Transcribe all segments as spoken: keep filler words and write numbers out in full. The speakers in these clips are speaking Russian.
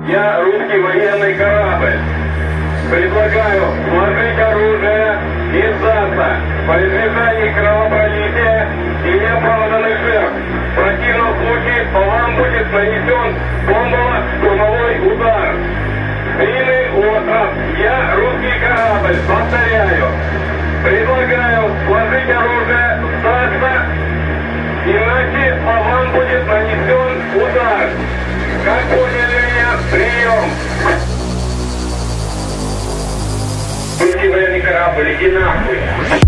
Я русский военный корабль. Предлагаю сложить оружие и сдаться по избежанию кровопролития и неоправданных жертв. В противном случае по вам будет нанесен бомбово-штурмовой удар. Длинный остров. Я русский корабль. Повторяю. Предлагаю сложить оружие, сдаться, иначе по вам будет нанесен удар. Как поняли меня? Прием. Русский военный корабль, иди нахуй.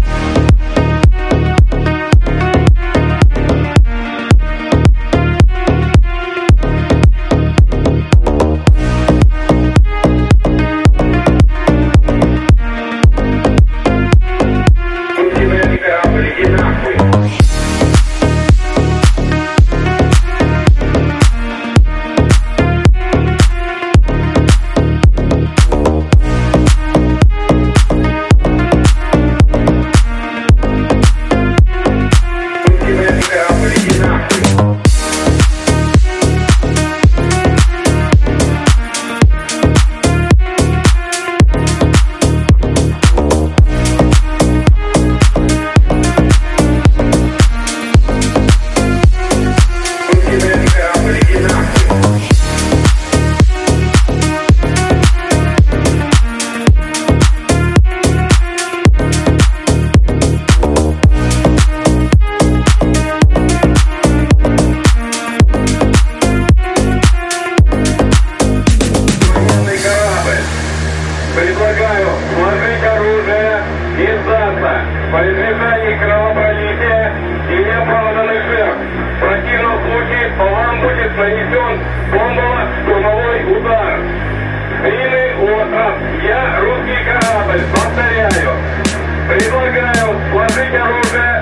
Предлагаю сложить оружие и сдаться по избежанию кровопролития и неоправданных жертв. В противном случае по вам будет нанесен бомбово-штурмовой удар. Длинный остров. Я русский корабль. Повторяю. Предлагаю сложить оружие